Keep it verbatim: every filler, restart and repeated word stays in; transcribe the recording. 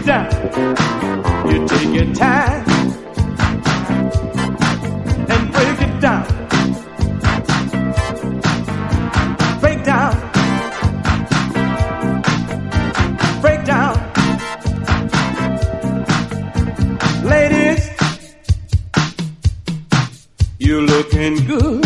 down. You take your time and break it down. Break down. Break down. Ladies, you're looking good.